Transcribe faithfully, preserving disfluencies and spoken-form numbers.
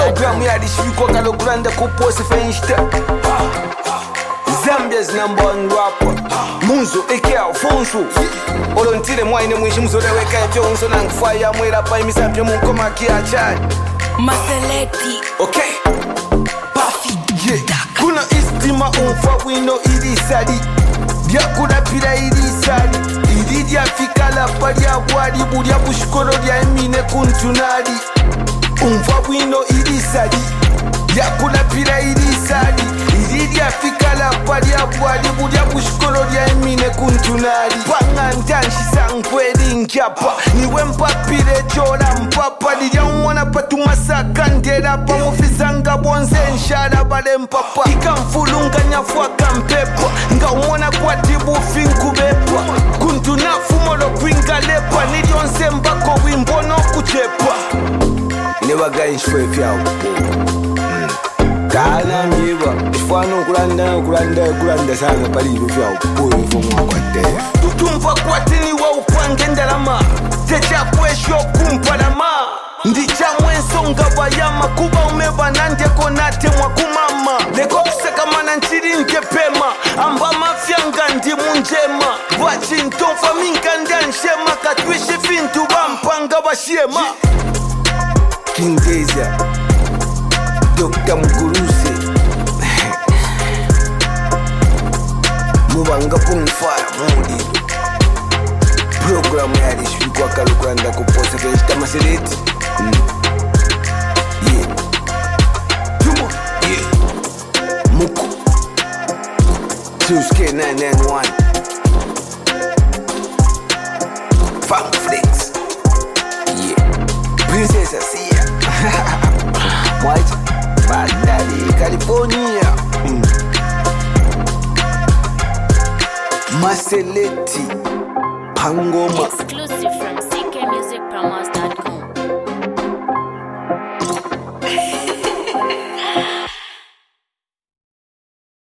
Program ya dishwiko kalo grande kuposi fenshte Zambia's number one rapper Munzo eke Alfonso Olontile mwaine mwishi mzoleweka efyo unso na ngfaya mwera pa imisambye munkoma kia chani Maseleti Okay Buffy yeah. Kuna istima umfa wino irisari Diakuna pira irisari Iridia fikala paria wadi Buria bushkoro dia emine kuntunari Umfa wino irisari Diakuna pira irisari Iridia fikala paria wadi Buria bushkoro dia emine kuntunari Pangantanshi sangwedi nkyapa Niwe mpapire chora mpapa Diria umwana patuma sakandera Pa mufizanga bonze nshara bale mpapa Ikamfulunga nyafua kampepa Nga umwana kwa tibu finku bepa Kuntunafu molo kwinga lepa Nilionse mbako wimbono kuchepa Never got shwe fya upo Kana mjiba Ishwano kulanda kulanda kulanda Sanga pali fya upo Ifo mwa kwa te Tutumfa kwa tini wa upange ndalama Techa kwesho kumpalama Ndicha mwensonga bayama Kuba umeba nande konate mwa kumama Leko kuseka mana nchiri nkepema Amba mafyanga ndi munjema Wachi ntonfa minka ndanshema Katwishi fintu bampanga bashema King Deza Doctor Muguruze Mubanga kumfara mudi Program ya dishwikwa kalukwanda kuposa Kenshita Maseleti mm. Yeah Tumo Yeah Muku Tuske nine nine one Funk Flex Yeah Princess Asia White Bandari California mm. Maseleti Pangoma exclusive from